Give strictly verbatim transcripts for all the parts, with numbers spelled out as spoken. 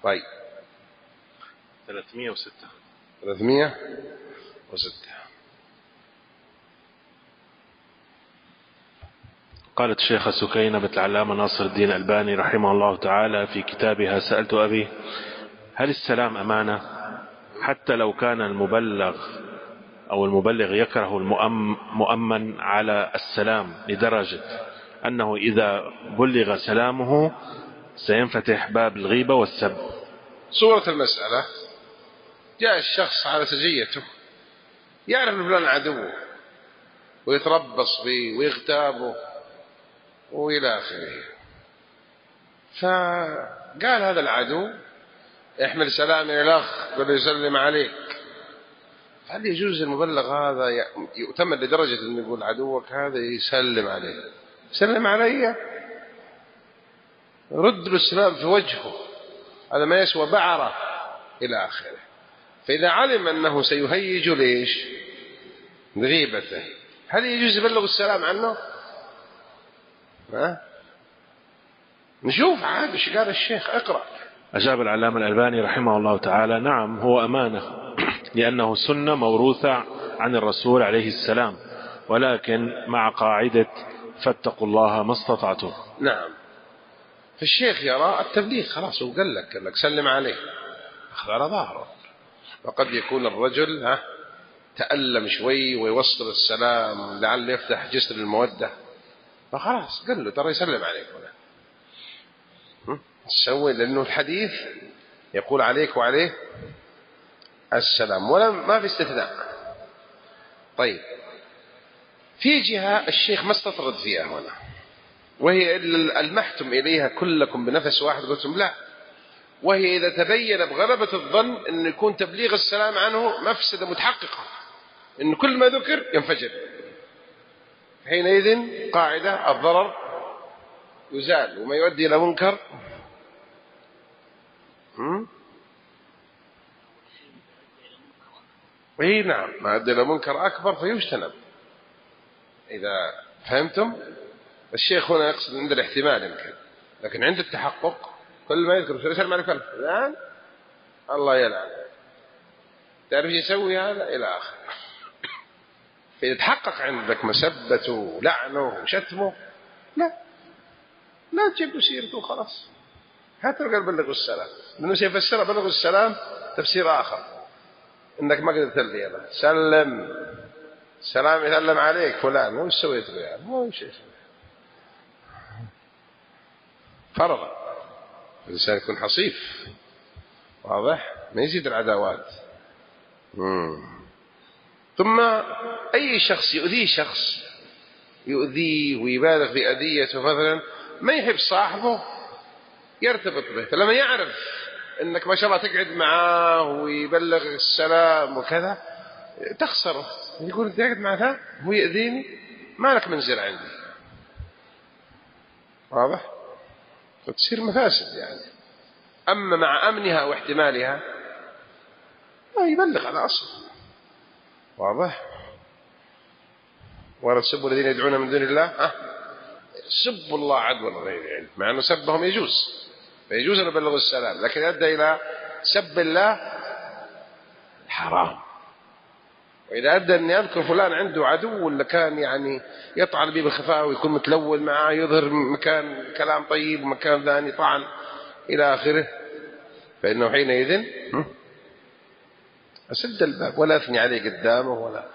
طيب ثلاثمائة وستة. ثلاثمائة وستة. قالت الشيخة سكينة بنت العلامة ناصر الدين الألباني رحمه الله تعالى في كتابها سألت أبي: هل السلام أمانة حتى لو كان المبلغ أو المبلغ يكره المؤمن على السلام لدرجة أنه إذا بلغ سلامه سينفتح باب الغيبة والسب؟ صورة المسألة: جاء الشخص على سجيته، يعرف فلان عدوه ويتربص به ويغتابه وإلى آخره، فقال هذا العدو: احمل سلام إلى الأخ قل يسلم عليك. هل يجوز المبلغ هذا يؤتمن لدرجة أن يقول عدوك هذا يسلم عليه؟ سلم علي، رد له السلام في وجهه، هذا ما يسوى بعرة إلى آخره. فإذا علم أنه سيهيج ليش غيبته، هل يجوز يبلغ السلام عنه؟ ها؟ نشوف عاد ايش قال الشيخ. اقرأ. أجاب العلامة الألباني رحمه الله تعالى: نعم، هو أمانة لأنه سنة موروثة عن الرسول عليه السلام، ولكن مع قاعدة فاتقوا الله ما استطعتم. نعم. فالشيخ يرى التبليغ خلاص، وقال لك قال لك سلم عليه، أخذ على ظهره. وقد يكون الرجل ها تألم شوي ويوصل السلام لعل يفتح جسر المودة، فخلاص قال له ترى يسلم عليك هنا تسوي، لأنه الحديث يقول عليك وعليه السلام، ولا ما في استثناء. طيب، في جهة الشيخ ما استطرد فيها هنا، وهي المحتم إليها كلكم بنفس واحد، قلتم لا، وهي إذا تبين بغلبة الظن أن يكون تبليغ السلام عنه مفسدة متحققة، أن كل ما ذكر ينفجر، حينئذ قاعدة الضرر يزال وما يؤدي إلى منكر اي نعم، ما يؤدي إلى منكر أكبر فيجتنب. إذا فهمتم؟ الشيخ هنا يقصد عند الاحتمال يمكن، لكن عند التحقق كل ما يذكر يسلم على كلف الآن الله يلعن، تعرف يسوي هذا إلى آخر. فإذا تحقق عندك مسبته ولعنه وشتمه، لا لا تجيب له سيرته خلاص، حتى قال بلغوا السلام، لأنه سيفسر بلغوا السلام تفسير آخر، إنك ما قدرت تلبي له سلم سلام يسلم عليك فلان، وش سويت له يعني؟ مو شيء فرضا. الإنسان يكون حصيف واضح، ما يزيد العداوات. مم. ثم أي شخص يؤذيه شخص يؤذيه ويبالغ في أذيته مثلا، ما يحب صاحبه يرتبط به، فلما يعرف أنك ما شاء الله تقعد معاه ويبلغ السلام وكذا تخسره، يقول أنت قاعد مع ذا هو يأذيني، ما لك منزل عندي، واضح؟ فتصير مفاسد يعني. أما مع أمنها واحتمالها ما يبلغ على أصل، واضح؟ ولا تسبوا الذين يدعون من دون الله، أه؟ سبوا الله عدوا غير علم، مع أنه سبهم يجوز، فيجوز أن يبلغوا السلام، لكن أدى إلى سب الله حرام. وإذا أدى أن يذكر فلان عنده عدو ولا كان يعني يطعن به بالخفاء ويكون متلول معه، يظهر مكان كلام طيب ومكان ثاني طعن إلى آخره، فإنه حينئذ أسد الباب ولا أثني عليه قدامه ولا.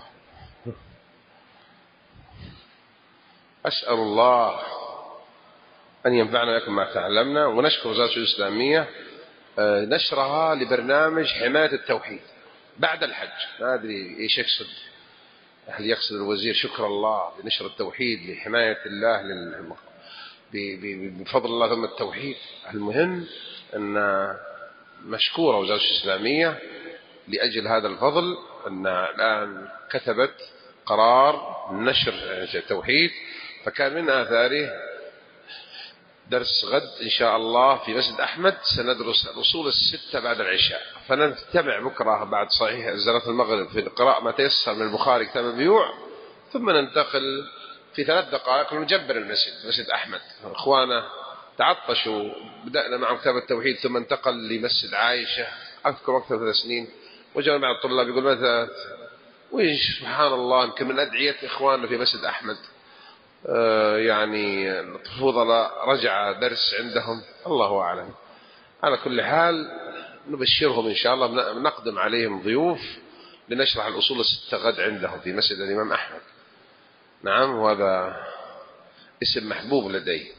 أسأل الله أن ينفعنا لكم ما تعلمنا، ونشكر وزارة الإسلامية نشرها لبرنامج حماية التوحيد بعد الحج. ما أدري إيش يقصد، هل يقصد الوزير شكر الله لنشر التوحيد لحماية الله لل... بفضل الله ثم التوحيد. المهم أن مشكورة وزارة الإسلامية لأجل هذا الفضل، أن الآن كتبت قرار نشر التوحيد، فكان من آثاره درس غد إن شاء الله في مسجد أحمد، سندرس الأصول الستة بعد العشاء، فنتبع بكرة بعد صحيح صلاة المغرب في القراءة ما تيسر من البخاري كتاب البيوع، ثم ننتقل في ثلاث دقائق نجبر المسجد مسجد أحمد، إخوانا تعطشوا. بدأنا مع كتاب التوحيد ثم انتقل لمسجد عائشة أذكر أكثر من ثلاث سنين. وجاء بعض الطلاب يقول ماذا ويش سبحان الله يمكن من أدعية إخواننا في مسجد أحمد آه يعني الفضلاء رجع درس عندهم الله أعلم. على كل حال نبشرهم إن شاء الله نقدم عليهم ضيوف لنشرح الأصول الستة غد عندهم في مسجد الإمام أحمد. نعم وهذا اسم محبوب لدي.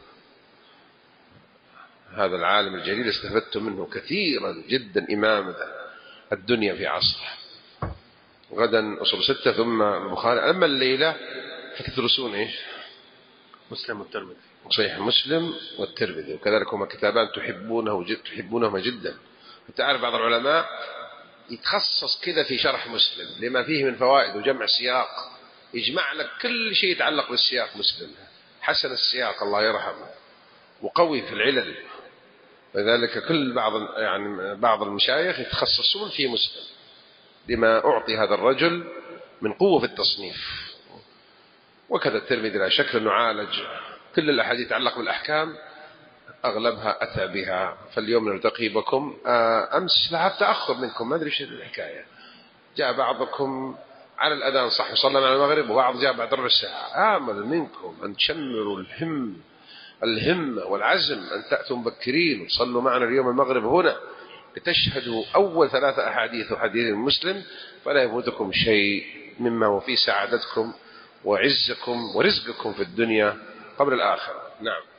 هذا العالم الجليل استفدت منه كثيرا جدا إمام الدنيا في عصره. غدا أصول ستة ثم البخاري. أما الليلة فتدرسون إيش؟ مسلم والترمذي. صحيح مسلم والترمذي وكذلك هما كتابان تحبونه جد تحبونهما جدا. تعرف بعض العلماء يتخصص كذا في شرح مسلم لما فيه من فوائد وجمع سياق يجمع لك كل شيء يتعلق بالسياق. مسلم حسن السياق الله يرحمه وقوي في العلل. لذلك كل بعض يعني بعض المشايخ يتخصصون في مسلم لما أعطي هذا الرجل من قوة في التصنيف. وكذا الترمذي لا شك أنه عالج كل الأحاديث يتعلق بالأحكام أغلبها أتى بها. فاليوم نلتقي بكم. أمس لعب تأخر منكم ما أدري إيش الحكاية. جاء بعضكم على الأذان صح وصلنا على المغرب وبعض جاء بعد ربع ساعة. آمل منكم أن تشمروا الهم الهمة والعزم أن تأتوا مبكرين وتصلوا معنا اليوم المغرب هنا لتشهدوا أول ثلاثة أحاديث وحديث مسلم فلا يفوتكم شيء مما هو في سعادتكم وعزكم ورزقكم في الدنيا قبل الآخرة. نعم.